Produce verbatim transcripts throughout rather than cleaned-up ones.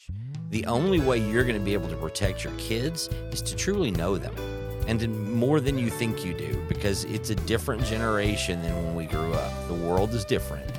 The only way you're going to be able to protect your kids is to truly know them, and to more than you think you do, because it's a different generation than when we grew up. The world is different.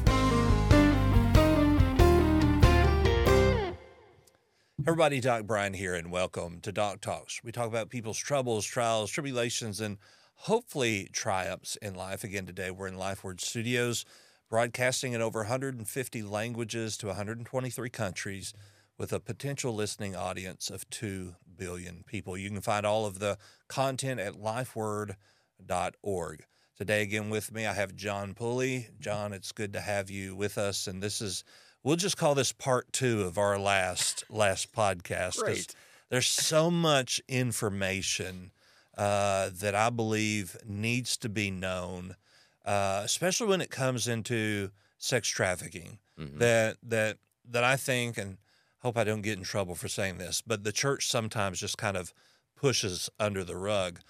Everybody, Doc Brian here, and welcome to Doc Talks. We talk about people's troubles, trials, tribulations, and hopefully triumphs in life. Again, today we're in LifeWord Studios, broadcasting in over one hundred fifty languages to one hundred twenty-three countries with a potential listening audience of two billion people. You can find all of the content at lifeword dot org. Today, again, with me, I have John Pulley. John, it's good to have you with us, and this is We'll just call this part two of our last last podcast. Great. There's so much information uh, that I believe needs to be known, uh, especially when it comes into sex trafficking. Mm-hmm. That that that I think, and hope I don't get in trouble for saying this, but the church sometimes just kind of pushes under the rug.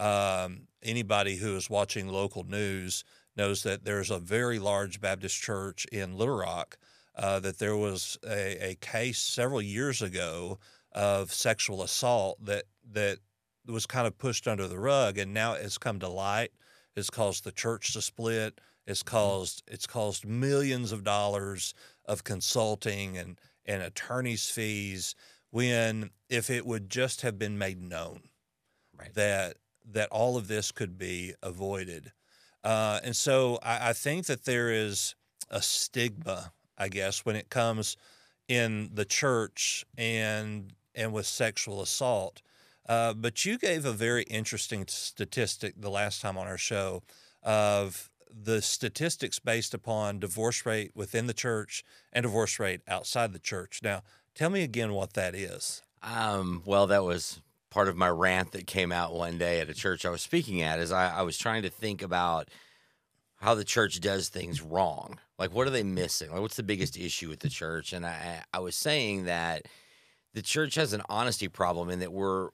Um, anybody who is watching local news knows that there's a very large Baptist church in Little Rock. Uh, that there was a, a case several years ago of sexual assault that that was kind of pushed under the rug, and now it's come to light. It's caused the church to split. It's caused it's caused millions of dollars of consulting and, and attorney's fees. When if it would just have been made known, right, that that all of this could be avoided, uh, and so I, I think that there is a stigma, I guess, when it comes in the church and and with sexual assault. Uh, but you gave a very interesting statistic the last time on our show of the statistics based upon divorce rate within the church and divorce rate outside the church. Now, tell me again what that is. Um, well, that was part of my rant that came out one day at a church I was speaking at, is I, I was trying to think about how the church does things wrong. Like, what are they missing? Like, what's the biggest issue with the church? And I, I was saying that the church has an honesty problem in that we're,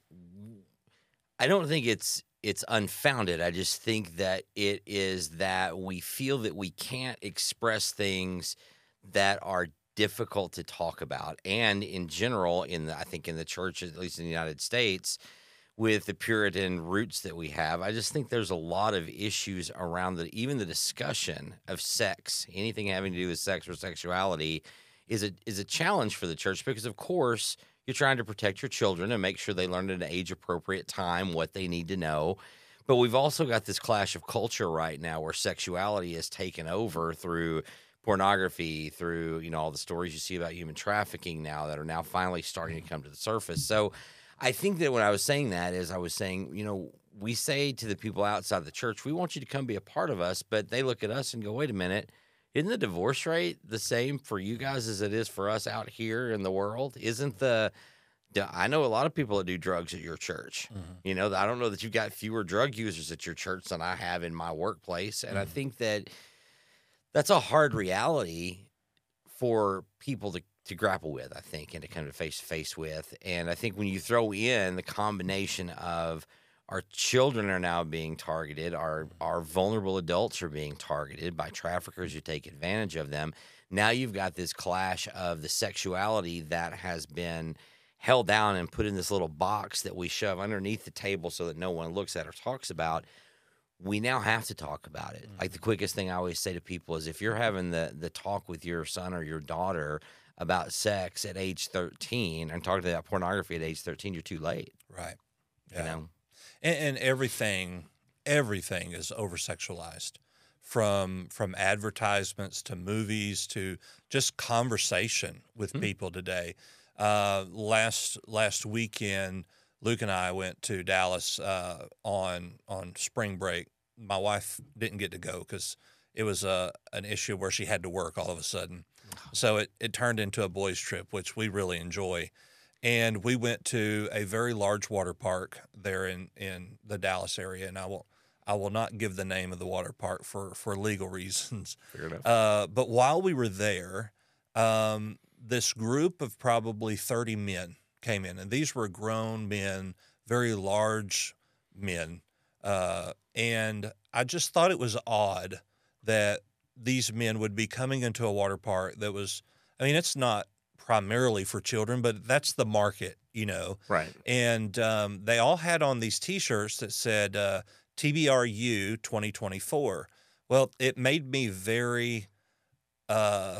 I don't think it's it's unfounded. I just think that it is that we feel that we can't express things that are difficult to talk about. And in general, in the, I think in the church, at least in the United States, with the Puritan roots that we have, I just think there's a lot of issues around the, even the discussion of sex, anything having to do with sex or sexuality is a is a challenge for the church, because of course you're trying to protect your children and make sure they learn at an age appropriate time what they need to know. But we've also got this clash of culture right now where sexuality is taken over through pornography, through, you know, all the stories you see about human trafficking now that are now finally starting to come to the surface. So I think that when I was saying that is I was saying, you know, we say to the people outside the church, we want you to come be a part of us, but they look at us and go, wait a minute, isn't the divorce rate the same for you guys as it is for us out here in the world? Isn't the, I know a lot of people that do drugs at your church. Mm-hmm. You know, I don't know that you've got fewer drug users at your church than I have in my workplace. And mm-hmm. I think that that's a hard reality for people to to grapple with, I think, and to come to face-to-face with. And I think when you throw in the combination of our children are now being targeted, our, our vulnerable adults are being targeted by traffickers who take advantage of them, now you've got this clash of the sexuality that has been held down and put in this little box that we shove underneath the table so that no one looks at or talks about. We now have to talk about it. Mm-hmm. Like, the quickest thing I always say to people is, if you're having the the talk with your son or your daughter about sex at age thirteen and talking about pornography at age thirteen, you're too late. Right. Yeah. You know? And, and everything, everything is over-sexualized, from from advertisements to movies to just conversation with mm-hmm. people today. Uh, last last weekend, Luke and I went to Dallas uh, on on spring break. My wife didn't get to go because it was a an issue where she had to work all of a sudden. So it, it turned into a boys' trip, which we really enjoy. And we went to a very large water park there in, in the Dallas area. And I will I will not give the name of the water park for, for legal reasons. Fair enough. Uh, but while we were there, um, this group of probably thirty men came in. And these were grown men, very large men. Uh, and I just thought it was odd that these men would be coming into a water park that was, I mean, it's not primarily for children, but that's the market, you know. Right. And um, they all had on these T-shirts that said uh, T B R U twenty twenty-four. Well, it made me very uh,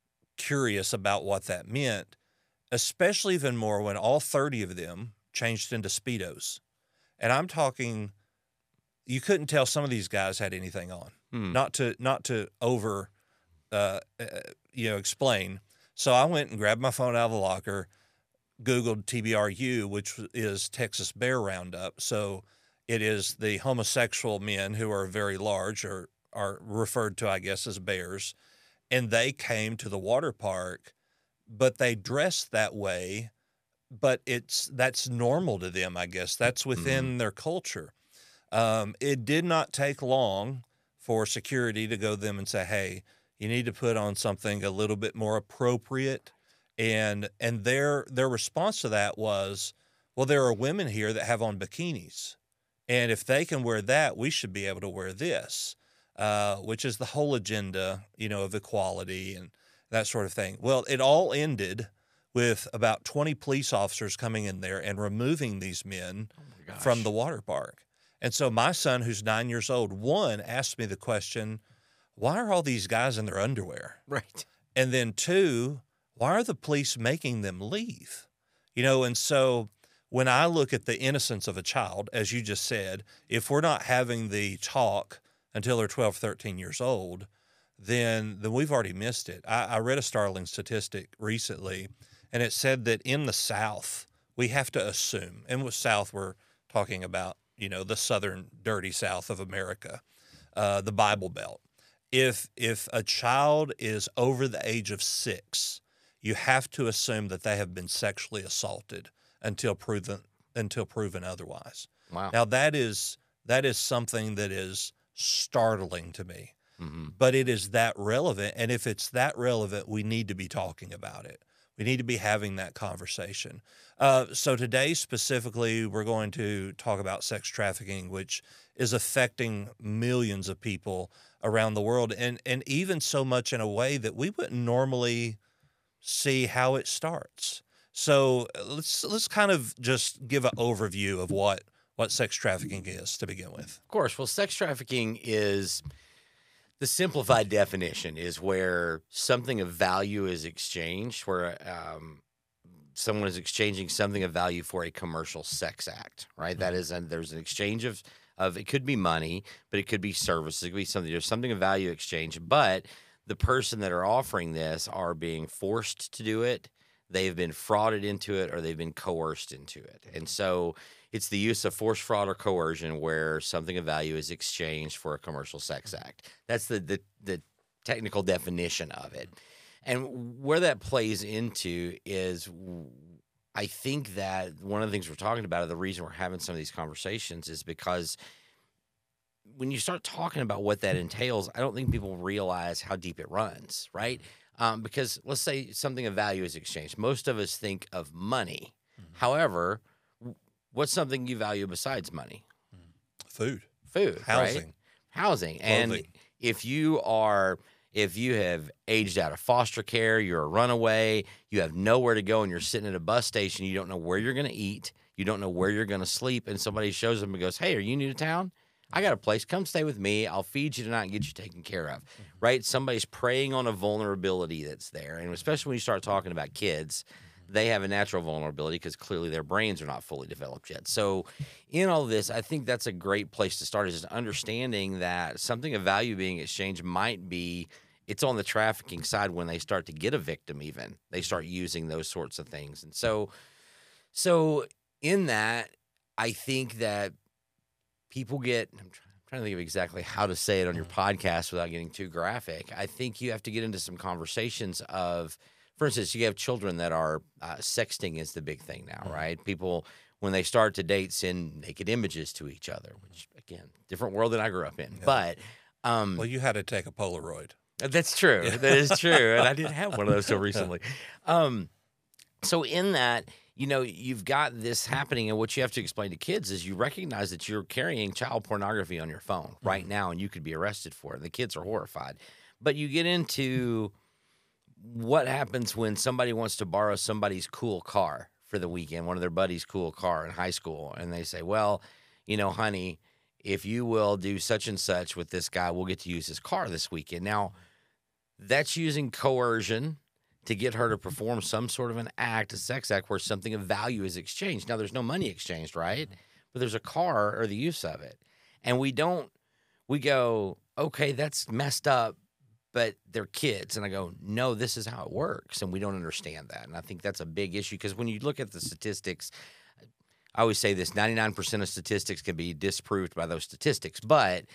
curious about what that meant, especially even more when all thirty of them changed into Speedos. And I'm talking, you couldn't tell some of these guys had anything on. Hmm. Not to not to over, uh, uh, you know, explain. So I went and grabbed my phone out of the locker, Googled T B R U, which is Texas Bear Roundup. So it is the homosexual men who are very large, or are referred to, I guess, as bears. And they came to the water park, but they dressed that way. But it's that's normal to them, I guess. That's within mm-hmm. their culture. Um, it did not take long for security to go to them and say, hey, you need to put on something a little bit more appropriate. And and their their response to that was, well, there are women here that have on bikinis. And if they can wear that, we should be able to wear this, uh, which is the whole agenda, you know, of equality and that sort of thing. Well, it all ended with about twenty police officers coming in there and removing these men oh from the water park. And so my son, who's nine years old, one, asked me the question, why are all these guys in their underwear? Right. And then two, why are the police making them leave? You know, and so when I look at the innocence of a child, as you just said, if we're not having the talk until they're twelve, thirteen years old, then then we've already missed it. I, I read a startling statistic recently, and it said that in the South, we have to assume, and with South we're talking about, you know, the southern dirty South of America, uh, the Bible Belt. If if a child is over the age of six, you have to assume that they have been sexually assaulted until proven until proven otherwise. Wow. Now that is that is something that is startling to me, mm-hmm. but it is that relevant. And if it's that relevant, we need to be talking about it. We need to be having that conversation. Uh, so today specifically, we're going to talk about sex trafficking, which is affecting millions of people around the world, and and even so much in a way that we wouldn't normally see how it starts. So let's let's kind of just give an overview of what what sex trafficking is to begin with. Of course. Well, sex trafficking is, the simplified definition is where something of value is exchanged, where um, someone is exchanging something of value for a commercial sex act, right? Mm-hmm. That is, and there's an exchange of, of, it could be money, but it could be services, it could be something, there's something of value exchange, but the person that are offering this are being forced to do it, they've been frauded into it, or they've been coerced into it. And so it's the use of force, fraud, or coercion where something of value is exchanged for a commercial sex act. That's the the, the technical definition of it. And where that plays into is, I think that one of the things we're talking about, or the reason we're having some of these conversations, is because when you start talking about what that entails, I don't think people realize how deep it runs, right? Um, because let's say something of value is exchanged. Most of us think of money. Mm-hmm. However, what's something you value besides money? Food. Food. Housing. Right? Housing. Clothing. And if you are, if you have aged out of foster care, you're a runaway, you have nowhere to go, and you're sitting at a bus station, you don't know where you're going to eat, you don't know where you're going to sleep, and somebody shows up and goes, hey, are you new to town? I got a place. Come stay with me. I'll feed you tonight and get you taken care of, mm-hmm. right? Somebody's preying on a vulnerability that's there. And especially when you start talking about kids, mm-hmm. they have a natural vulnerability because clearly their brains are not fully developed yet. So in all this, I think that's a great place to start, is just understanding that something of value being exchanged might be, it's on the trafficking side when they start to get a victim even. They start using those sorts of things. And so, so in that, I think that people get, I'm trying to think of exactly how to say it on your podcast without getting too graphic. I think you have to get into some conversations of, for instance, you have children that are, uh, sexting is the big thing now, right? People, when they start to date, send naked images to each other, which, again, different world than I grew up in. Yeah. But, um, well, you had to take a Polaroid. That's true. Yeah. That is true. And I didn't have one of those till recently. Um, so in that, you know, you've got this happening, and what you have to explain to kids is you recognize that you're carrying child pornography on your phone mm-hmm. right now, and you could be arrested for it. The kids are horrified. But you get into what happens when somebody wants to borrow somebody's cool car for the weekend, one of their buddies' cool car in high school, and they say, well, you know, honey, if you will do such and such with this guy, we'll get to use his car this weekend. Now, that's using coercion to get her to perform some sort of an act, a sex act, where something of value is exchanged. Now, there's no money exchanged, right? But there's a car or the use of it. And we don't, we go, okay, that's messed up, but they're kids. And I go, no, this is how it works. And we don't understand that. And I think that's a big issue, because when you look at the statistics, I always say this, ninety-nine percent of statistics can be disproved by those statistics, but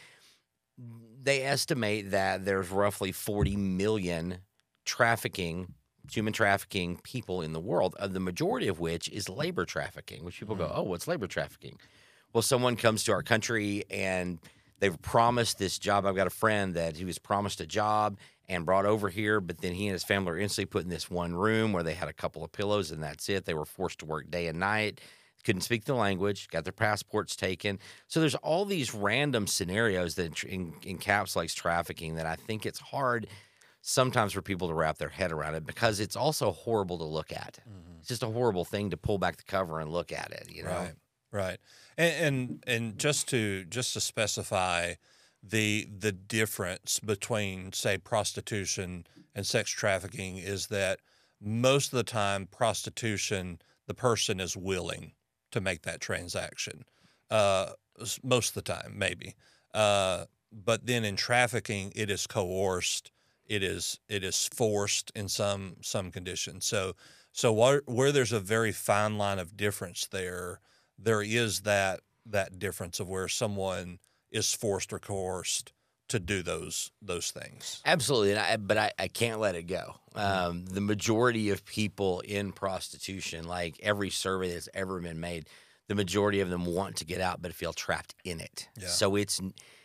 they estimate that there's roughly forty million trafficking, human trafficking people in the world, uh, the majority of which is labor trafficking, which people go, oh, what's labor trafficking? Well, someone comes to our country and they've promised this job. I've got a friend that he was promised a job and brought over here, but then he and his family were instantly put in this one room where they had a couple of pillows and that's it. They were forced to work day and night, couldn't speak the language, got their passports taken. So there's all these random scenarios that en- encapsulates trafficking that I think it's hard sometimes for people to wrap their head around it, because it's also horrible to look at. Mm-hmm. It's just a horrible thing to pull back the cover and look at it, you know? Right, right. And, and and just to just to specify the the difference between, say, prostitution and sex trafficking is that most of the time prostitution, the person is willing to make that transaction. Uh, most of the time, maybe. Uh, but then in trafficking, it is coerced. It is it is forced in some some conditions. So so where, where there's a very fine line of difference there, there is that that difference of where someone is forced or coerced to do those those things. Absolutely, and I, but I, I can't let it go. Um, the majority of people in prostitution, like every survey that's ever been made, the majority of them want to get out but feel trapped in it. Yeah. So it's,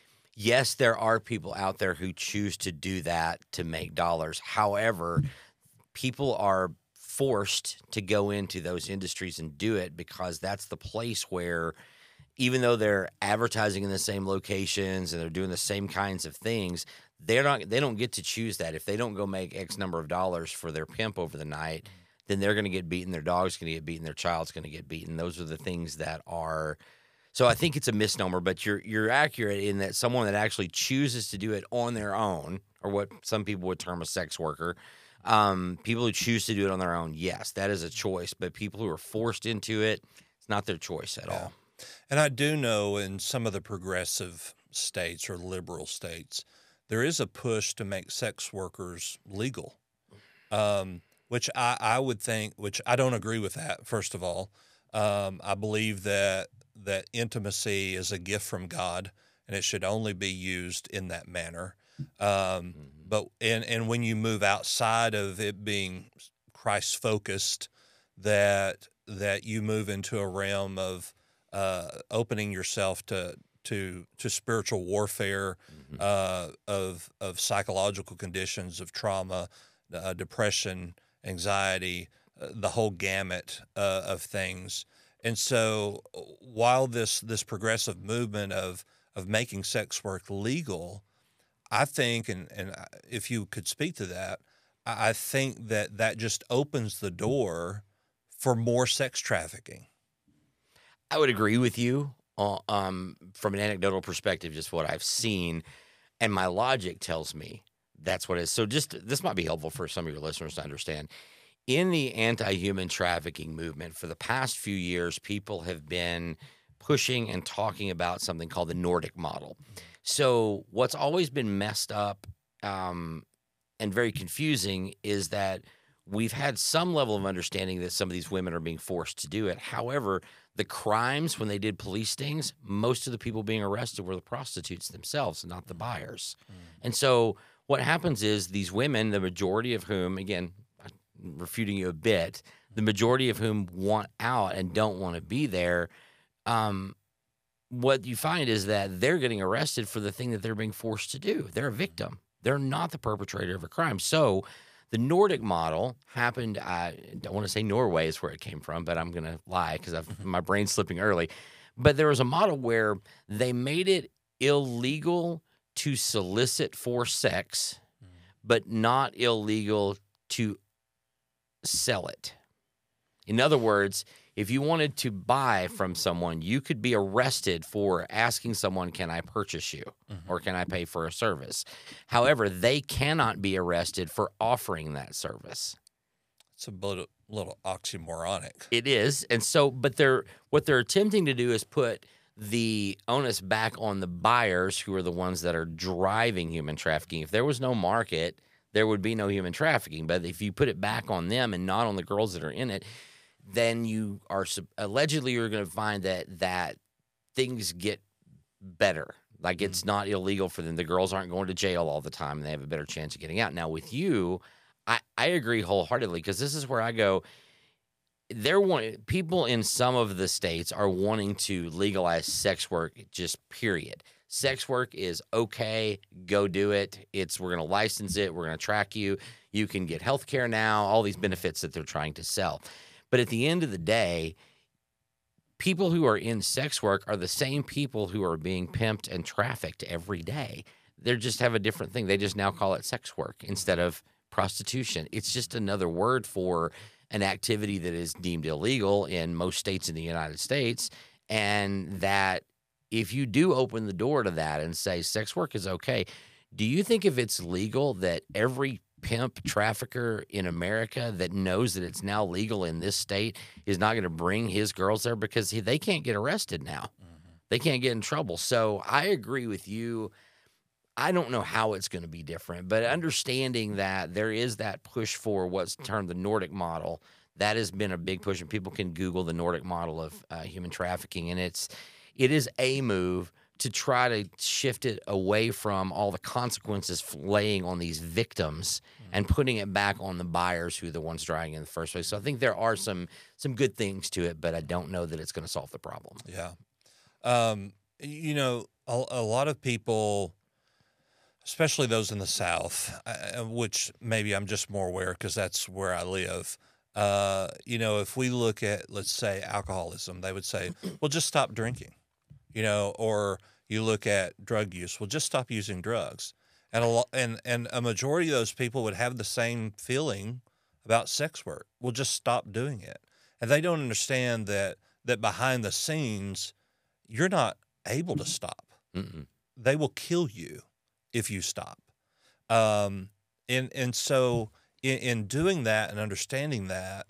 yes, there are people out there who choose to do that to make dollars. However, people are forced to go into those industries and do it because that's the place where, even though they're advertising in the same locations and they're doing the same kinds of things, they're not, they don't get to choose that. If they don't go make X number of dollars for their pimp over the night, then they're going to get beaten, their dog's going to get beaten, their child's going to get beaten. Those are the things that are, so I think it's a misnomer, but you're you're accurate in that someone that actually chooses to do it on their own, or what some people would term a sex worker, um, people who choose to do it on their own, yes, that is a choice. But people who are forced into it, it's not their choice at Yeah. all. And I do know in some of the progressive states or liberal states, there is a push to make sex workers legal, um, which I, I would think, which I don't agree with that, first of all. Um, I believe that that intimacy is a gift from God, and it should only be used in that manner. Um, mm-hmm. But and, and when you move outside of it being Christ-focused, that that you move into a realm of Uh, opening yourself to to to spiritual warfare, mm-hmm. uh, of of psychological conditions, of trauma, uh, depression, anxiety, uh, the whole gamut uh, of things. And so, while this this progressive movement of of making sex work legal, I think, and and if you could speak to that, I I think that that just opens the door for more sex trafficking. I would agree with you uh, um, from an anecdotal perspective, just what I've seen, and my logic tells me that's what it is. So just this might be helpful for some of your listeners to understand. In the anti-human trafficking movement, for the past few years, people have been pushing and talking about something called the Nordic model. So what's always been messed up um, and very confusing is that we've had some level of understanding that some of these women are being forced to do it. However, the crimes, when they did police stings, most of the people being arrested were the prostitutes themselves, not the buyers. Mm. And so what happens is these women, the majority of whom, again, I'm refuting you a bit, the majority of whom want out and don't want to be there, um, what you find is that they're getting arrested for the thing that they're being forced to do. They're a victim. They're not the perpetrator of a crime. So the Nordic model happened, I don't want to say Norway is where it came from, but I'm going to lie because my brain's slipping early. But there was a model where they made it illegal to solicit for sex, but not illegal to sell it. In other words, if you wanted to buy from someone, you could be arrested for asking someone, can I purchase you Mm-hmm. or can I pay for a service? However, they cannot be arrested for offering that service. It's a little, little oxymoronic. It is. And so, but they're, what they're attempting to do is put the onus back on the buyers, who are the ones that are driving human trafficking. If there was no market, there would be no human trafficking. But if you put it back on them and not on the girls that are in it, then you are allegedly you're going to find that that things get better. Like it's mm-hmm. not illegal for them. The girls aren't going to jail all the time, and they have a better chance of getting out. Now with you, I, I agree wholeheartedly, because this is where I go. There want people in some of the states are wanting to legalize sex work, just period. Sex work is okay. Go do it. It's we're going to license it. We're going to track you. You can get health care now, all these benefits that they're trying to sell. But at the end of the day, people who are in sex work are the same people who are being pimped and trafficked every day. They just have a different thing. They just now call it sex work instead of prostitution. It's just another word for an activity that is deemed illegal in most states in the United States, and that if you do open the door to that and say sex work is okay, do you think if it's legal that every pimp trafficker in America that knows that it's now legal in this state is not going to bring his girls there because he, they can't get arrested now? Mm-hmm. They can't get in trouble. So I agree with you. I don't know how it's going to be different, but understanding that there is that push for what's termed the Nordic model, that has been a big push, and people can Google the Nordic model of uh, human trafficking, and it's it is a move to try to shift it away from all the consequences laying on these victims mm-hmm. and putting it back on the buyers, who are the ones driving in the first place. So I think there are some some good things to it, but I don't know that it's going to solve the problem. Yeah. Um, you know, a, a lot of people, especially those in the South, uh, which maybe I'm just more aware because that's where I live. Uh, you know, if we look at, let's say, alcoholism, they would say, well, just stop drinking, you know, or you look at drug use, well, just stop using drugs. And a, lo- and, and a majority of those people would have the same feeling about sex work. Well, just stop doing it. And they don't understand that, that behind the scenes, you're not able to stop. Mm-mm. They will kill you if you stop. Um, and, and so in, in doing that and understanding that,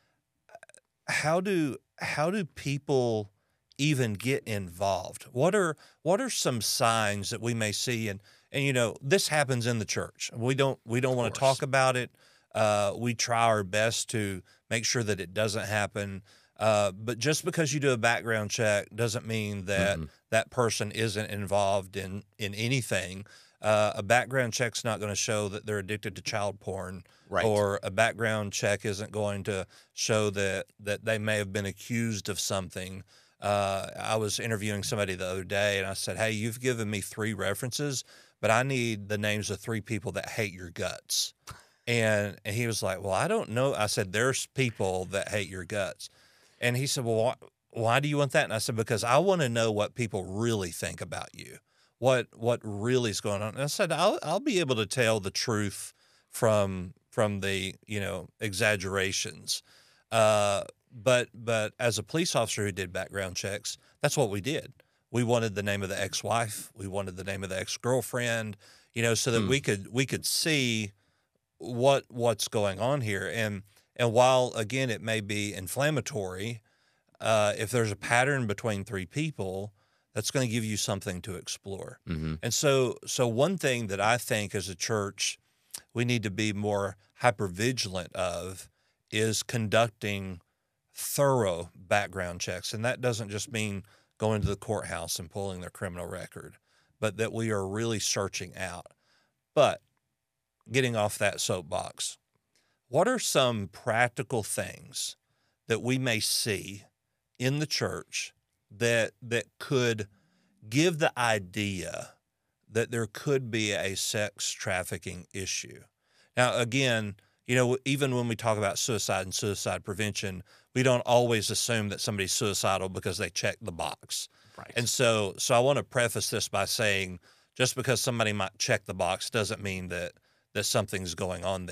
how do, how do people even get involved? What are, what are some signs that we may see? And, and, you know, this happens in the church. We don't, we don't want to talk about it. Uh, we try our best to make sure that it doesn't happen. Uh, but just because you do a background check doesn't mean that mm-hmm. that person isn't involved in, in anything. Uh, a background check's not going to show that they're addicted to child porn, right. Or a background check isn't going to show that, that they may have been accused of something. Uh, I was interviewing somebody the other day, and I said, hey, you've given me three references, but I need the names of three people that hate your guts. And, and he was like, well, I don't know. I said, there's people that hate your guts. And he said, well, why, why do you want that? And I said, because I want to know what people really think about you. What what really is going on? And I said, I'll I'll be able to tell the truth from from the you know exaggerations. Uh, but but as a police officer who did background checks, that's what we did. We wanted the name of the ex-wife. We wanted the name of the ex-girlfriend. You know, so that hmm. we could we could see what what's going on here. And and while again it may be inflammatory, uh, if there's a pattern between three people, that's going to give you something to explore. Mm-hmm. And so so one thing that I think as a church we need to be more hypervigilant of is conducting thorough background checks. And that doesn't just mean going to the courthouse and pulling their criminal record, but that we are really searching out. But getting off that soapbox, what are some practical things that we may see in the church that that could give the idea that there could be a sex trafficking issue? Now, again, you know, even when we talk about suicide and suicide prevention, we don't always assume that somebody's suicidal because they check the box. Right. And so so I want to preface this by saying just because somebody might check the box doesn't mean that that something's going on there.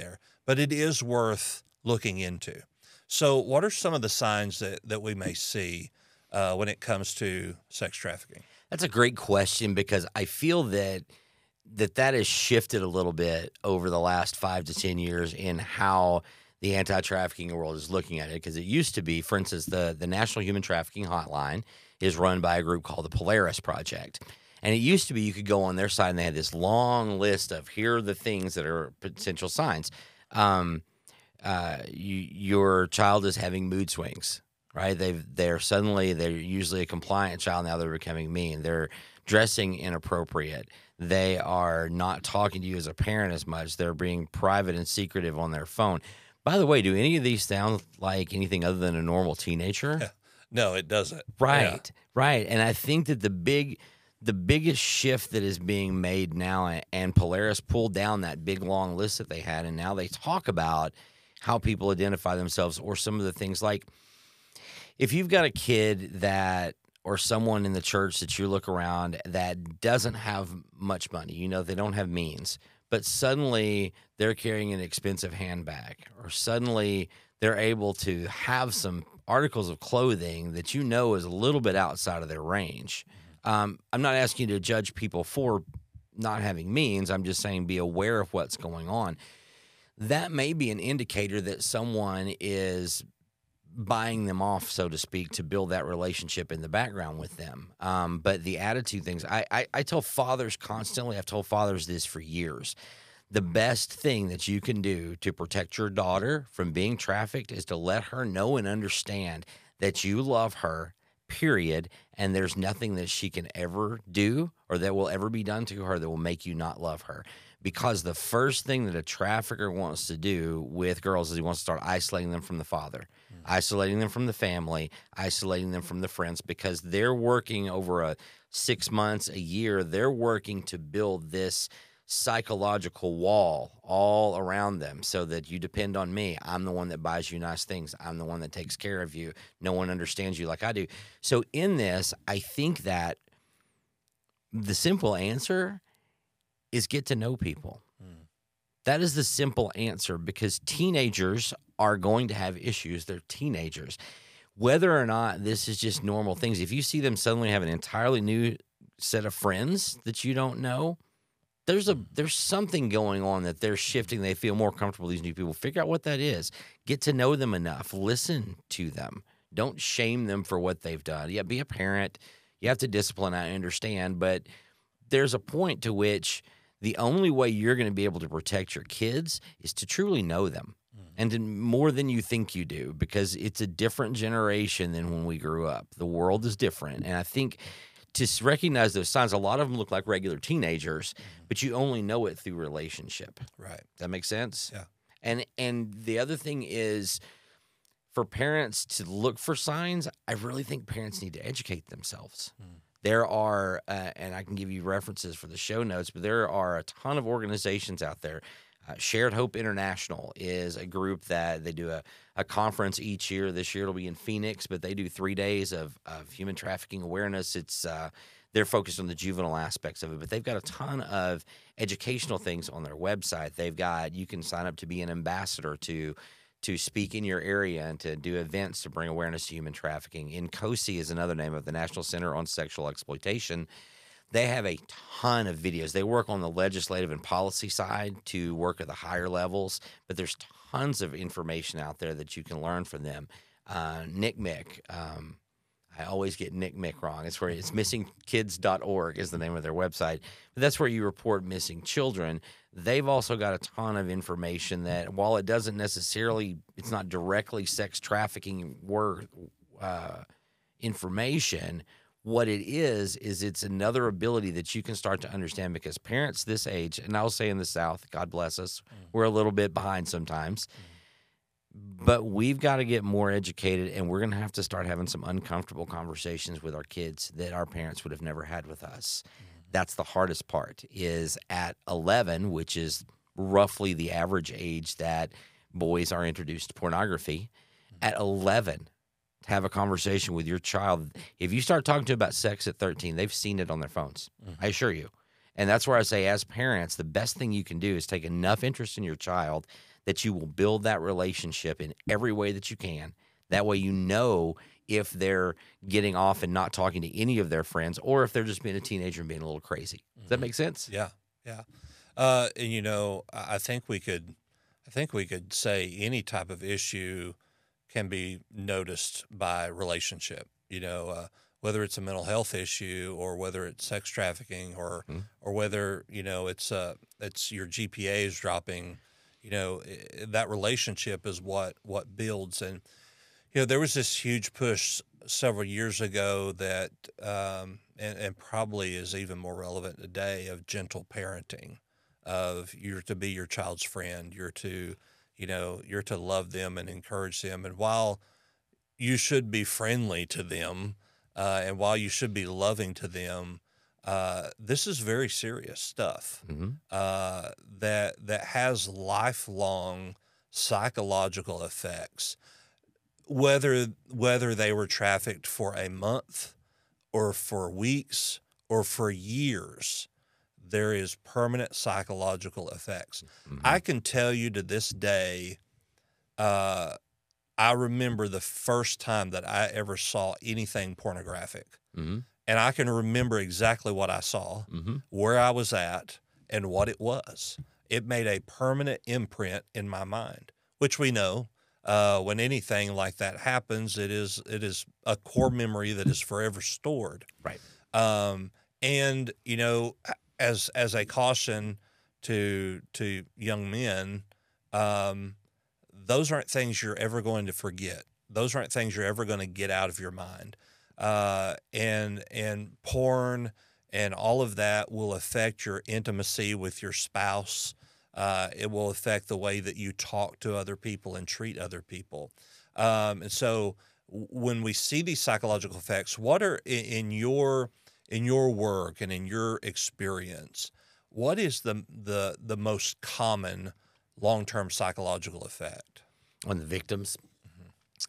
but it is worth looking into. So, what are some of the signs that, that we may see uh, when it comes to sex trafficking? That's a great question because I feel that that that has shifted a little bit over the last five to ten years in how the anti-trafficking world is looking at it. Because it used to be, for instance, the, the National Human Trafficking Hotline is run by a group called the Polaris Project. And it used to be you could go on their site and they had this long list of here are the things that are potential signs. Um, uh, you, your child is having mood swings, right? They've, they're suddenly, they're usually a compliant child. Now they're becoming mean. They're dressing inappropriate. They are not talking to you as a parent as much. They're being private and secretive on their phone. By the way, do any of these sound like anything other than a normal teenager? No, it doesn't. Right, Yeah. right. And I think that the big, the biggest shift that is being made now, and Polaris pulled down that big long list that they had, and now they talk about how people identify themselves, or some of the things like if you've got a kid that, or someone in the church that you look around that doesn't have much money, you know, they don't have means, but suddenly they're carrying an expensive handbag, or suddenly they're able to have some articles of clothing that you know is a little bit outside of their range. Um, I'm not asking you to judge people for not having means. I'm just saying be aware of what's going on. That may be an indicator that someone is buying them off, so to speak, to build that relationship in the background with them. Um, but the attitude things, I, I, I tell fathers constantly, I've told fathers this for years, the best thing that you can do to protect your daughter from being trafficked is to let her know and understand that you love her, period, and there's nothing that she can ever do or that will ever be done to her that will make you not love her. Because the first thing that a trafficker wants to do with girls is he wants to start isolating them from the father, mm. isolating them from the family, isolating them from the friends, because they're working over a six months, a year, they're working to build this psychological wall all around them so that you depend on me. I'm the one that buys you nice things. I'm the one that takes care of you. No one understands you like I do. So in this, I think that the simple answer is get to know people. Mm. That is the simple answer, because teenagers are going to have issues. They're teenagers. Whether or not this is just normal things, if you see them suddenly have an entirely new set of friends that you don't know, there's a there's something going on that they're shifting. They feel more comfortable with these new people. Figure out what that is. Get to know them enough. Listen to them. Don't shame them for what they've done. Yeah, be a parent. You have to discipline, I understand, but there's a point to which the only way you're going to be able to protect your kids is to truly know them, mm. and to, more than you think you do, because it's a different generation than when we grew up. The world is different, and I think to recognize those signs, a lot of them look like regular teenagers, mm. but you only know it through relationship. Right. That makes sense? Yeah. And and the other thing is, for parents to look for signs, I really think parents need to educate themselves. Mm. There are, uh, and I can give you references for the show notes, but there are a ton of organizations out there. Uh, Shared Hope International is a group that they do a, a conference each year. This year it'll be in Phoenix, but they do three days of, of human trafficking awareness. It's uh, they're focused on the juvenile aspects of it, but they've got a ton of educational things on their website. They've got, you can sign up to be an ambassador to to speak in your area and to do events to bring awareness to human trafficking. INCOSE is another name of the National Center on Sexual Exploitation. They have a ton of videos. They work on the legislative and policy side to work at the higher levels, but there's tons of information out there that you can learn from them. Uh, N C M E C, um, I always get N C M E C wrong. It's where it's missing kids dot org is the name of their website. But that's where you report missing children. They've also got a ton of information that, while it doesn't necessarily, it's not directly sex trafficking word, uh, information, what it is, is it's another ability that you can start to understand, because parents this age, and I'll say in the South, God bless us, mm. we're a little bit behind sometimes, mm. but we've got to get more educated, and we're going to have to start having some uncomfortable conversations with our kids that our parents would have never had with us. Mm. That's the hardest part, is at eleven, which is roughly the average age that boys are introduced to pornography. Mm. At eleven, to have a conversation with your child. If you start talking to them about sex at thirteen, they've seen it on their phones. Mm-hmm. I assure you. And that's where I say, as parents, the best thing you can do is take enough interest in your child that you will build that relationship in every way that you can. That way you know if they're getting off and not talking to any of their friends, or if they're just being a teenager and being a little crazy. Does that make sense? Yeah, yeah. Uh, and you know, I I think we could, I think we could say any type of issue can be noticed by relationship. You know, uh, whether it's a mental health issue or whether it's sex trafficking or Mhm. or whether you know it's uh it's your G P A is dropping. You know, i- that relationship is what what builds. And you know, there was this huge push several years ago that, um, and, and probably is even more relevant today, of gentle parenting, of you're to be your child's friend, you're to, you know, you're to love them and encourage them. And while you should be friendly to them, uh, and while you should be loving to them, uh, this is very serious stuff Mhm. uh, that that has lifelong psychological effects, whether whether they were trafficked for a month or for weeks or for years. There is permanent psychological effects. I Mhm. can tell you to this day, uh, I remember the first time that I ever saw anything pornographic. Mhm. And I can remember exactly what I saw, Mhm. where I was at, and what it was. It made a permanent imprint in my mind, which we know, uh, when anything like that happens, it is it is a core memory that is forever stored. Right. Um, and you know, a- as as a caution to to young men, um, those aren't things you're ever going to forget. Those aren't things you're ever going to get out of your mind. Uh, and and porn and all of that will affect your intimacy with your spouse. Uh, it will affect the way that you talk to other people and treat other people. Um, and so, w- when we see these psychological effects, what are i- in your in your work and in your experience? What is the the the most common long-term psychological effect? On the victims, Mhm.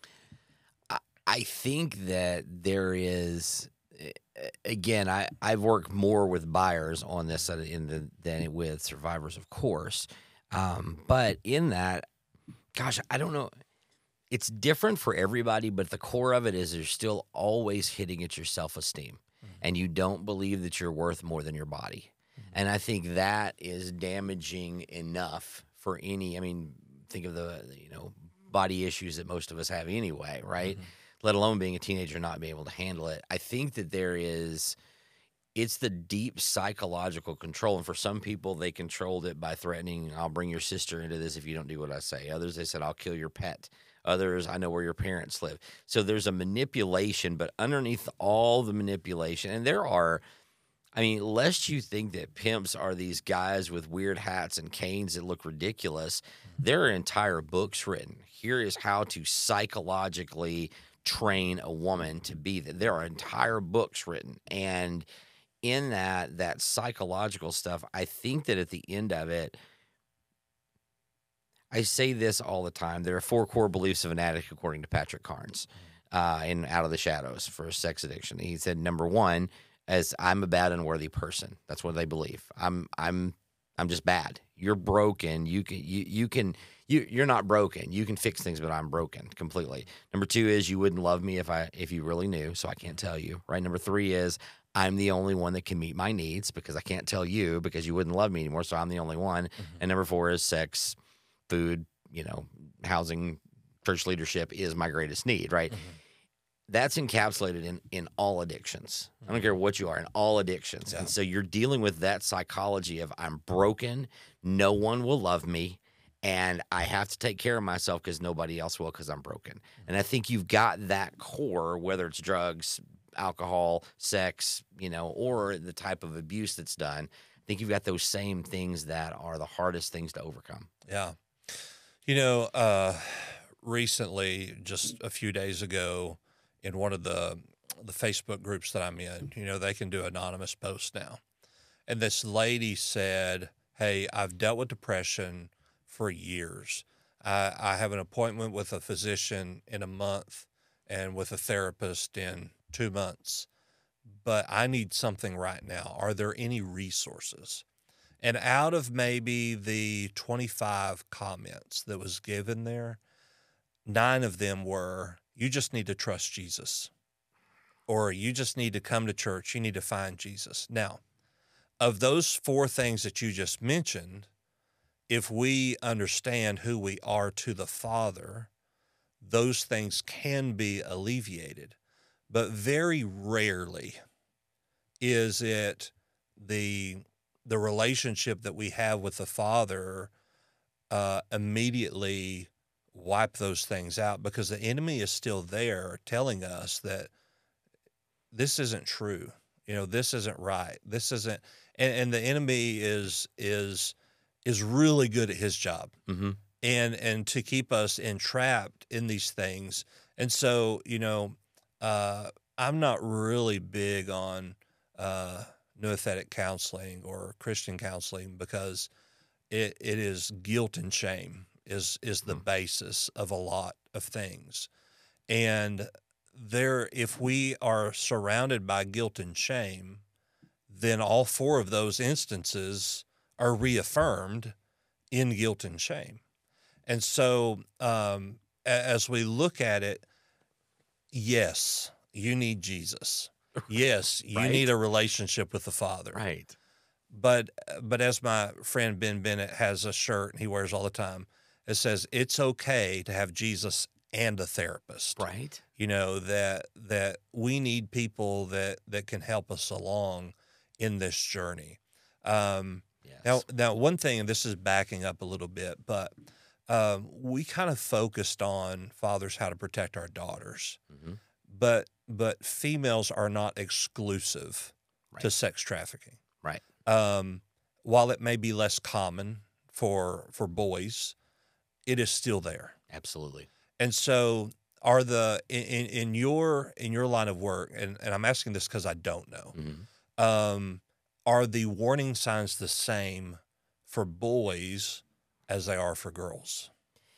I, I think that there is. a- Again, I I've worked more with buyers on this side of- in the than with survivors, of course. Um, but in that, gosh, I don't know. It's different for everybody, but the core of it is you're still always hitting at your self esteem, Mhm. and you don't believe that you're worth more than your body. Mhm. And I think that is damaging enough for any. I mean, think of the you know body issues that most of us have anyway, right? Mhm. Let alone being a teenager and not being able to handle it. I think that there is it's the deep psychological control. And for some people, they controlled it by threatening, I'll bring your sister into this if you don't do what I say. Others, they said, I'll kill your pet. Others, I know where your parents live. So there's a manipulation, but underneath all the manipulation, and there are, I mean, lest you think that pimps are these guys with weird hats and canes that look ridiculous, there are entire books written. Here is how to psychologically train a woman to be that. There are entire books written. And in that that psychological stuff, I think that at the end of it, I say this all the time. There are four core beliefs of an addict, according to Patrick Carnes, uh, in Out of the Shadows for sex addiction. He said number one, as I'm a bad, unworthy person. That's what they believe. I'm I'm I'm just bad. You're broken. You can you you can you you're not broken. You can fix things, but I'm broken completely. Number two is you wouldn't love me if I if you really knew, so I can't tell you. Right. Number three is I'm the only one that can meet my needs because I can't tell you because you wouldn't love me anymore, so I'm the only one. Mhm. And number four is sex, food, you know, housing, church leadership is my greatest need, right? Mhm. That's encapsulated in in all addictions. I don't care what you are, in all addictions. Yeah. And so you're dealing with that psychology of I'm broken, no one will love me, and I have to take care of myself because nobody else will because I'm broken. And I think you've got that core, whether it's drugs, alcohol, sex, you know, or the type of abuse that's done. I think you've got those same things that are the hardest things to overcome. Yeah. You know, uh, recently, just a few days ago, in one of the the Facebook groups that I'm in, you know, they can do anonymous posts now. And this lady said, "Hey, I've dealt with depression for years. I, I have an appointment with a physician in a month and with a therapist in two months, but I need something right now. Are there any resources?" And out of maybe the twenty-five comments that was given there, nine of them were, you just need to trust Jesus, or you just need to come to church. You need to find Jesus. Now, of those four things that you just mentioned, if we understand who we are to the Father, those things can be alleviated. But very rarely is it the the relationship that we have with the Father uh, immediately wipe those things out, because the enemy is still there telling us that this isn't true. You know, this isn't right. This isn't, and, and the enemy is is is really good at his job, Mm-hmm. and and to keep us entrapped in these things. And so, you know, uh, I'm not really big on uh, nouthetic counseling or Christian counseling, because it it is guilt and shame is is the Mm. basis of a lot of things. And there, if we are surrounded by guilt and shame, then all four of those instances are reaffirmed in guilt and shame. And so, um, a- as we look at it, yes, you need Jesus. Yes, you Right. need a relationship with the Father. Right. But but as my friend Ben Bennett has a shirt and he wears all the time, it says it's okay to have Jesus and a therapist. Right. You know, that that we need people that that can help us along in this journey. Um, Yes. now, now one thing, and this is backing up a little bit, but um, we kind of focused on fathers how to protect our daughters, Mm-hmm. but but females are not exclusive to Right. sex trafficking. Right. Um, while it may be less common for for boys, it is still there. Absolutely. And so, are the in, in in your in your line of work, and, and I'm asking this because I don't know, Mm-hmm. um, are the warning signs the same for boys as they are for girls?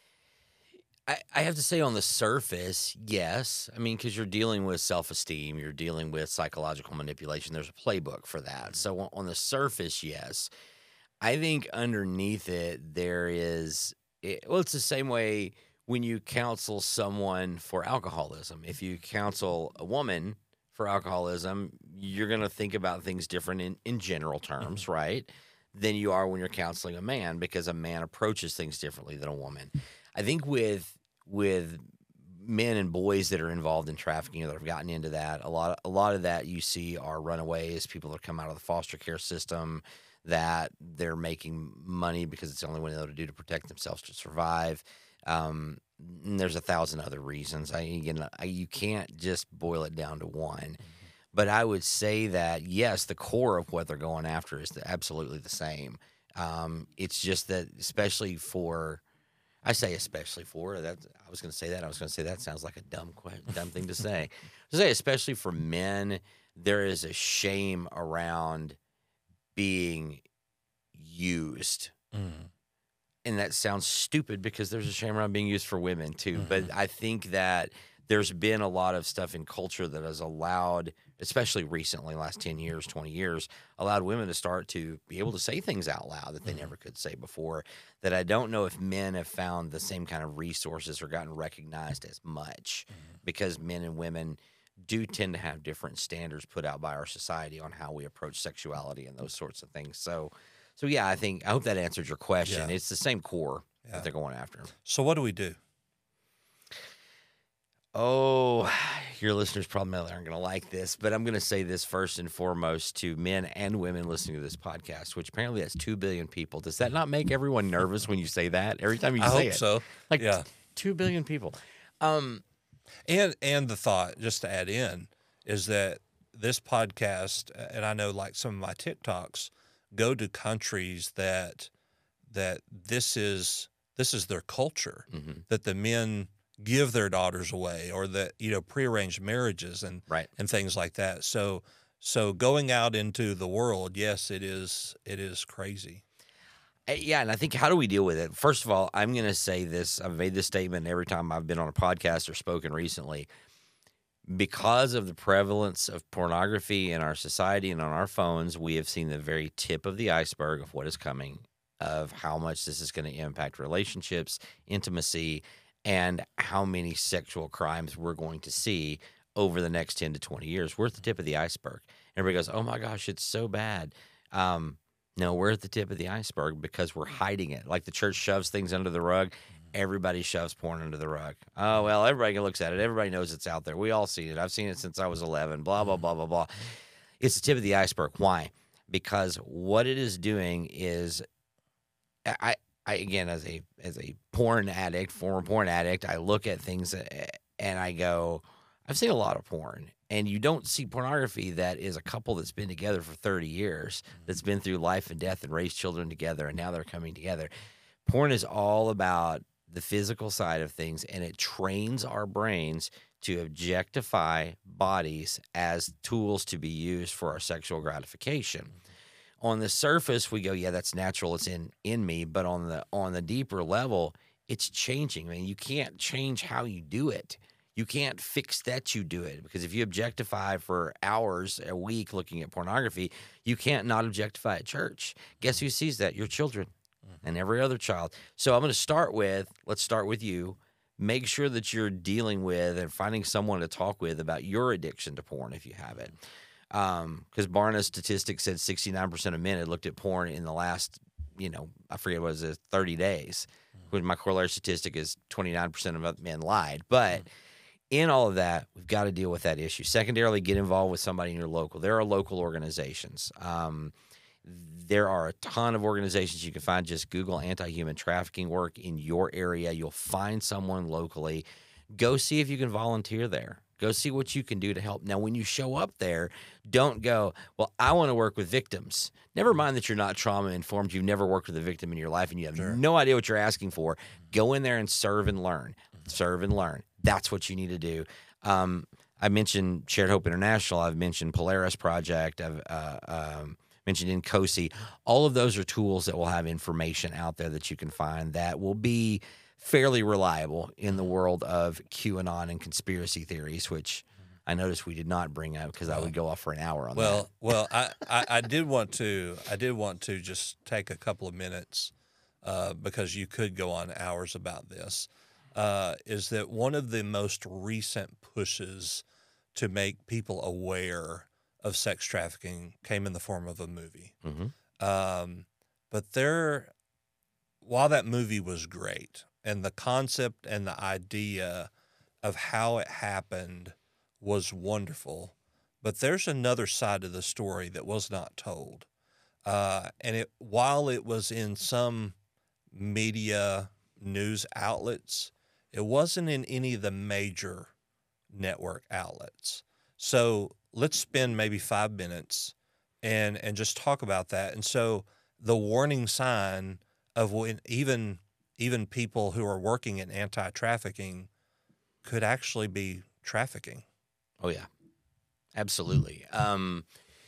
I, I have to say, on the surface, yes. I mean, because you're dealing with self-esteem, you're dealing with psychological manipulation. There's a playbook for that. So on- on the surface, yes. I think underneath it, there is, it, well, it's the same way when you counsel someone for alcoholism. If you counsel a woman for alcoholism, you're going to think about things different in, in general terms, right, than you are when you're counseling a man, because a man approaches things differently than a woman. I think with with men and boys that are involved in trafficking or that have gotten into that, a lot a lot of that you see are runaways, people that come out of the foster care system, that they're making money because it's the only way they know to do to protect themselves, to survive. Um, and there's a thousand other reasons. I again, I, you can't just boil it down to one. But I would say that yes, the core of what they're going after is the, absolutely the same. Um, it's just that, especially for, I say especially for that. I was going to say that. I was going to say that sounds like a dumb, que- dumb thing to say. To say especially for men, there is a shame around being used. Mm. And that sounds stupid because there's a shame around being used for women too. Mhm. But I think that there's been a lot of stuff in culture that has allowed, especially recently, last ten years, twenty years, allowed women to start to be able to say things out loud that they Mhm. never could say before, that I don't know if men have found the same kind of resources or gotten recognized as much, Mhm. because men and women do tend to have different standards put out by our society on how we approach sexuality and those sorts of things. So, so yeah, I think, I hope that answered your question. Yeah. It's the same core Yeah. that they're going after. So what do we do? Oh, your listeners probably aren't going to like this, but I'm going to say this first and foremost to men and women listening to this podcast, which apparently has two billion people. Does that not make everyone nervous when you say that? Every time you I say hope it. so. Like Yeah. two billion people. Um, And and the thought, just to add in, is that this podcast, and I know like some of my TikToks go to countries that that this is this is their culture, mhm, that the men give their daughters away, or that, you know, prearranged marriages and right. and things like that. So so going out into the world, yes, it is it is crazy. Uh, Yeah, and I think, how do we deal with it? First of all, I'm going to say this. I've made this statement every time I've been on a podcast or spoken recently. because of the prevalence of pornography in our society and on our phones, we have seen the very tip of the iceberg of what is coming, of how much this is going to impact relationships, intimacy, and how many sexual crimes we're going to see over the next ten to twenty years. We're at the tip of the iceberg. Everybody goes, oh my gosh, it's so bad. Um, no, we're at the tip of the iceberg because we're hiding it. Like the church shoves things under the rug. Everybody shoves porn under the rug. Oh, well, everybody looks at it. Everybody knows it's out there. We all see it. I've seen it since I was eleven, blah, blah, blah, blah, blah. It's the tip of the iceberg. Why? Because what it is doing is, I, I again, as a as a porn addict, former porn addict, I look at things and I go, I've seen a lot of porn. And you don't see pornography that is a couple that's been together for thirty years, that's been through life and death and raised children together, and now they're coming together. Porn is all about the physical side of things, and it trains our brains to objectify bodies as tools to be used for our sexual gratification. Mm-hmm. On the surface, we go, yeah, that's natural. It's in, in me. But on the on the deeper level, it's changing. I mean, you can't change how you do it. You can't fix that you do it, because if you objectify for hours a week looking at pornography, you can't not objectify at church. Guess who sees that? Your children. And every other child. So I'm going to start with, let's start with you. Make sure that you're dealing with and finding someone to talk with about your addiction to porn if you have it. Because um, Barna's statistics said sixty-nine percent of men had looked at porn in the last, you know, I forget what it was, thirty days. When my corollary statistic is twenty-nine percent of men lied. But in all of that, we've got to deal with that issue. Secondarily, get involved with somebody in your local. There are local organizations. Um, There are a ton of organizations you can find. Just Google anti-human trafficking work in your area. You'll find someone locally. Go see if you can volunteer there. Go see what you can do to help. Now, when you show up there, don't go, well, I want to work with victims. Never mind that you're not trauma-informed. You've never worked with a victim in your life, and you have sure. no idea what you're asking for. Go in there and serve and learn. Serve and learn. That's what you need to do. Um, I mentioned Shared Hope International. I've mentioned Polaris Project. I've uh, um, mentioned in COSI. All of those are tools that will have information out there that you can find that will be fairly reliable in the world of QAnon and conspiracy theories, which I noticed we did not bring up because well, I would go off for an hour on well, that. Well, I, I, I did want to I did want to just take a couple of minutes uh, because you could go on hours about this. Uh, is that one of the most recent pushes to make people aware of sex trafficking came in the form of a movie. Mm-hmm. Um, but there, while that movie was great, and the concept and the idea of how it happened was wonderful, but there's another side of the story that was not told. Uh, and it, while it was in some media news outlets, it wasn't in any of the major network outlets. So let's spend maybe five minutes and and just talk about that. And so the warning sign of when even even people who are working in anti-trafficking could actually be trafficking. Oh yeah, absolutely. Um,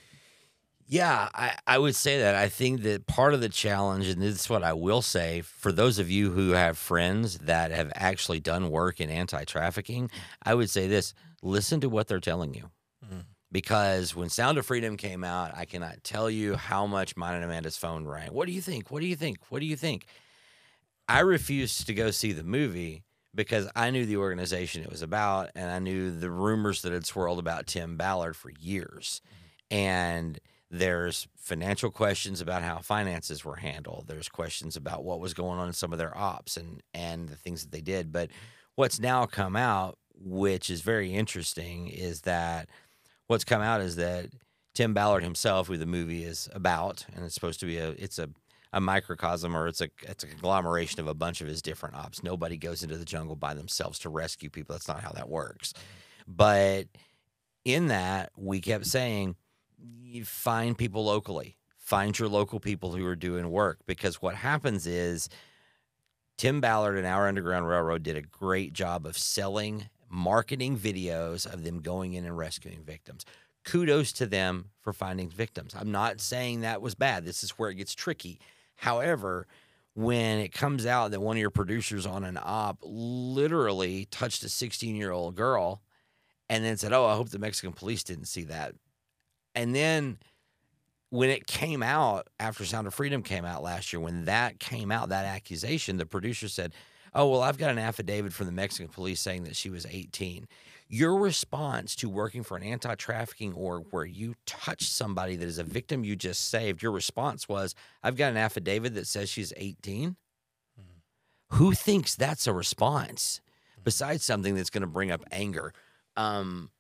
yeah, I, I would say that. I think that part of the challenge, and this is what I will say, for those of you who have friends that have actually done work in anti-trafficking, I would say this: listen to what they're telling you. Mm. Because when Sound of Freedom came out, I cannot tell you how much mine and Amanda's phone rang. What do you think? What do you think? What do you think? I refused to go see the movie because I knew the organization it was about, and I knew the rumors that had swirled about Tim Ballard for years. Mm. And there's financial questions about how finances were handled. There's questions about what was going on in some of their ops and, and the things that they did. But what's now come out, which is very interesting, is that what's come out is that Tim Ballard himself, who the movie is about, and it's supposed to be a, it's a, a microcosm, or it's a, it's a conglomeration of a bunch of his different ops. Nobody goes into the jungle by themselves to rescue people. That's not how that works. But in that, we kept saying, you find people locally, find your local people who are doing work, because what happens is Tim Ballard and Our Underground Railroad did a great job of selling, marketing videos of them going in and rescuing victims. Kudos to them for finding victims. I'm not saying that was bad. This is where it gets tricky. However, when it comes out that one of your producers on an op literally touched a sixteen-year-old girl and then said, "Oh, I hope the Mexican police didn't see that." And then when it came out after Sound of Freedom came out last year, when that came out, that accusation, the producer said, "Oh, well, I've got an affidavit from the Mexican police saying that she was eighteen." Your response to working for an anti-trafficking org where you touched somebody that is a victim you just saved, your response was, "I've got an affidavit that says she's eighteen." Mm-hmm. Who thinks that's a response besides something that's going to bring up anger? Um,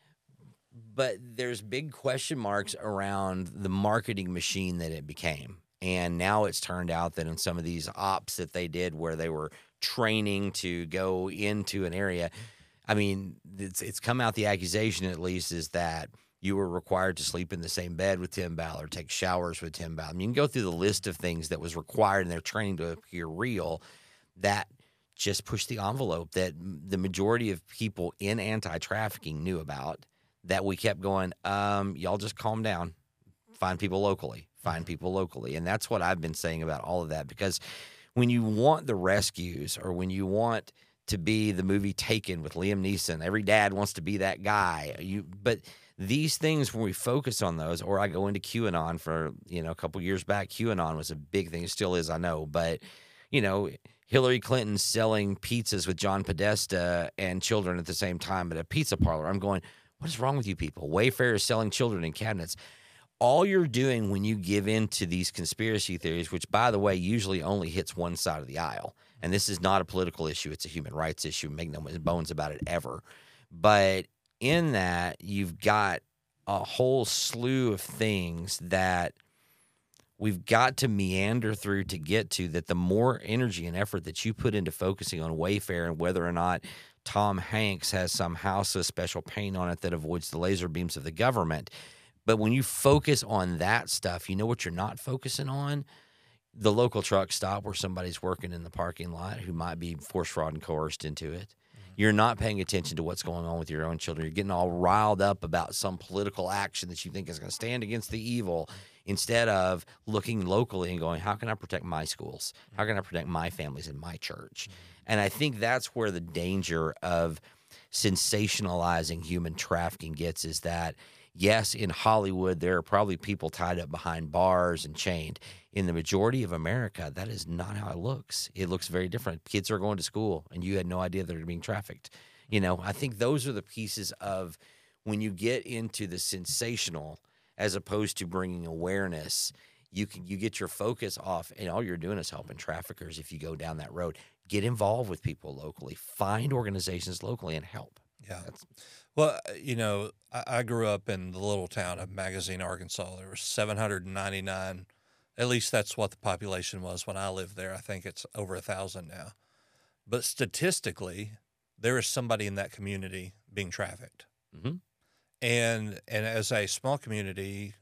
but there's big question marks around the marketing machine that it became. And now it's turned out that in some of these ops that they did where they were training to go into an area, I mean, it's it's come out, the accusation at least is that you were required to sleep in the same bed with Tim Ballard, take showers with Tim Ballard. I mean, you can go through the list of things that was required in their training to appear real that just pushed the envelope that the majority of people in anti-trafficking knew about, that we kept going, um, y'all just calm down, find people locally, find people locally. And that's what I've been saying about all of that, because when you want the rescues, or when you want to be the movie Taken with Liam Neeson, every dad wants to be that guy. You, but these things, when we focus on those, or I go into QAnon for, you know, a couple years back, QAnon was a big thing. It still is, I know. But, you know, Hillary Clinton selling pizzas with John Podesta and children at the same time at a pizza parlor. I'm going, what is wrong with you people? Wayfair is selling children in cabinets. All you're doing when you give in to these conspiracy theories, which, by the way, usually only hits one side of the aisle, and this is not a political issue, it's a human rights issue, make no bones about it ever. But in that, you've got a whole slew of things that we've got to meander through to get to, that the more energy and effort that you put into focusing on Wayfair and whether or not Tom Hanks has some house with special paint on it that avoids the laser beams of the government. But when you focus on that stuff, you know what you're not focusing on? The local truck stop where somebody's working in the parking lot who might be forced, fraud, and coerced into it. Mm-hmm. You're not paying attention to what's going on with your own children. You're getting all riled up about some political action that you think is going to stand against the evil, instead of looking locally and going, how can I protect my schools? How can I protect my families in my church? Mm-hmm. And I think that's where the danger of sensationalizing human trafficking gets, is that, yes, in Hollywood, there are probably people tied up behind bars and chained. In the majority of America, that is not how it looks. It looks very different. Kids are going to school, and you had no idea they're being trafficked. You know, I think those are the pieces of when you get into the sensational as opposed to bringing awareness, you can you get your focus off, and all you're doing is helping traffickers if you go down that road. Get involved with people locally. Find organizations locally and help. Yeah. That's, Well, you know, I, I grew up in the little town of Magazine, Arkansas. There were seven hundred ninety-nine. At least that's what the population was when I lived there. I think it's over a thousand now. But statistically, there is somebody in that community being trafficked. Mm-hmm. And and as a small community,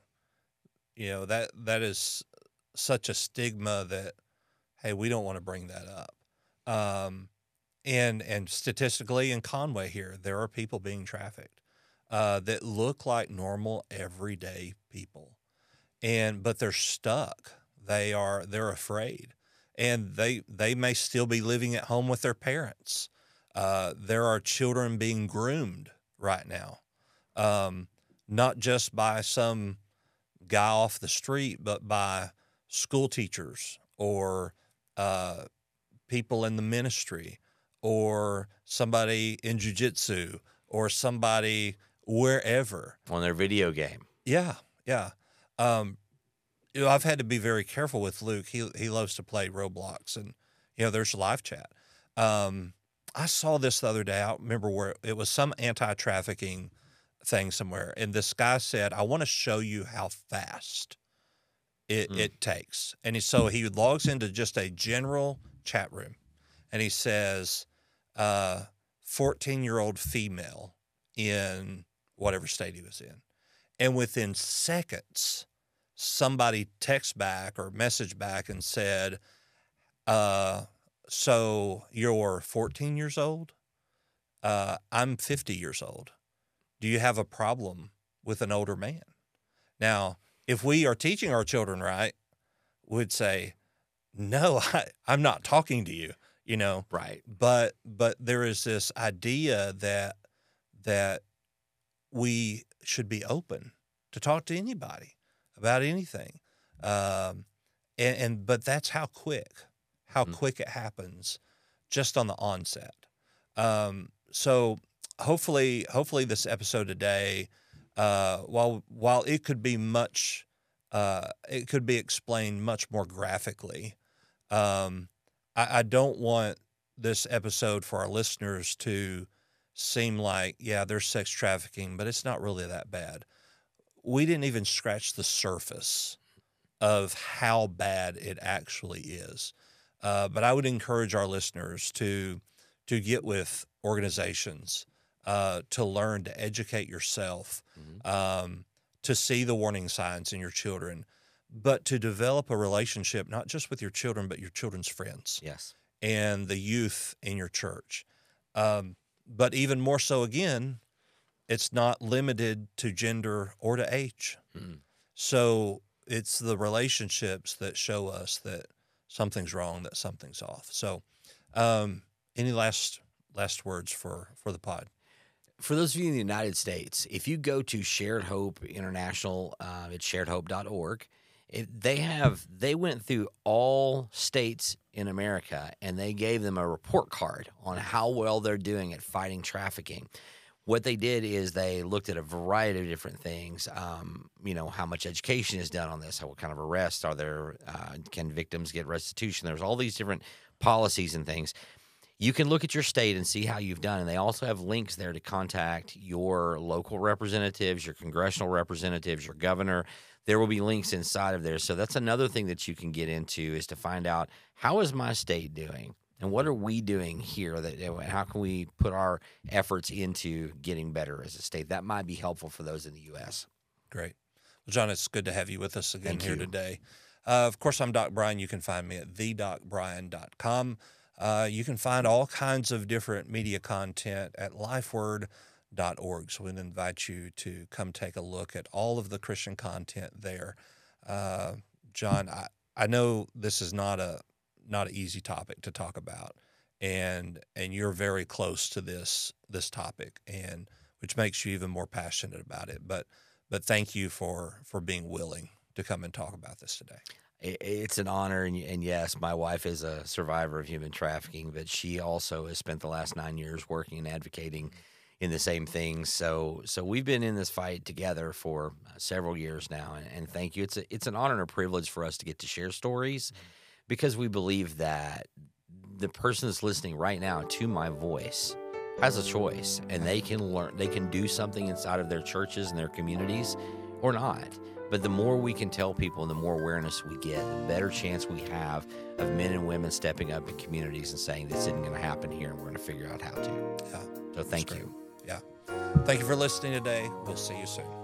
you know, that that is such a stigma that, hey, we don't want to bring that up. Um, and and statistically in Conway here, there are people being trafficked uh, that look like normal, everyday people. And but they're stuck. They are they're afraid, and they they may still be living at home with their parents. Uh, there are children being groomed right now, um, not just by some guy off the street, but by school teachers or uh, people in the ministry, or somebody in jiu-jitsu, or somebody wherever on their video game. Yeah, yeah. Um, you know, I've had to be very careful with Luke. He he loves to play Roblox, and you know, there's live chat. Um, I saw this the other day. I don't remember where it was, some anti-trafficking thing somewhere, and this guy said, "I want to show you how fast it mm. it takes." And he, so he logs into just a general chat room, and he says, uh, fourteen-year-old female in whatever state he was in. And within seconds, somebody text back or message back and said, uh, so you're fourteen years old? Uh, I'm fifty years old. Do you have a problem with an older man? Now, if we are teaching our children right, we'd say, no, I, I'm not talking to you, you know. Right. But but there is this idea that that we should be open to talk to anybody about anything. Um, and, and but that's how quick, how Mm. quick it happens, just on the onset. Um, so hopefully, hopefully this episode today, uh, while while it could be much, uh, it could be explained much more graphically. Um, I, I don't want this episode for our listeners to seem like, yeah, there's sex trafficking, but it's not really that bad. We didn't even scratch the surface of how bad it actually is. Uh, but I would encourage our listeners to to get with organizations, uh, to learn to educate yourself, Mhm. um, to see the warning signs in your children, but to develop a relationship not just with your children, but your children's friends Yes. and the youth in your church. Um, but even more so, again, it's not limited to gender or to age. Mm. So it's the relationships that show us that something's wrong, that something's off. So, um, any last last words for for the pod? For those of you in the United States, if you go to Shared Hope International, uh, it's shared hope dot org, it, they have they went through all states in America and they gave them a report card on how well they're doing at fighting trafficking. What they did is they looked at a variety of different things. Um, you know, how much education is done on this? How, what kind of arrests are there? Uh, can victims get restitution? There's all these different policies and things. You can look at your state and see how you've done. And they also have links there to contact your local representatives, your congressional representatives, your governor. There will be links inside of there. So that's another thing that you can get into is to find out, how is my state doing? And what are we doing here? That how can we put our efforts into getting better as a state? That might be helpful for those in the U S. Great. Well, John, it's good to have you with us again Thank here you. today. Uh, of course, I'm Doc Brian. You can find me at the doc brian dot com. Uh, you can find all kinds of different media content at lifeword dot org. So we'd invite you to come take a look at all of the Christian content there. Uh, John, I, I know this is not a not an easy topic to talk about, and and you're very close to this this topic, and which makes you even more passionate about it. But but thank you for for being willing to come and talk about this today. It's an honor, and, and yes, my wife is a survivor of human trafficking, but she also has spent the last nine years working and advocating in the same things. So, so we've been in this fight together for several years now, and, and thank you. It's a, it's an honor and a privilege for us to get to share stories, because we believe that the person that's listening right now to my voice has a choice, and they can learn, they can do something inside of their churches and their communities, or not. But the more we can tell people and the more awareness we get, the better chance we have of men and women stepping up in communities and saying, this isn't going to happen here, and we're going to figure out how to. Yeah. So thank That's you. great. Yeah. Thank you for listening today. We'll see you soon.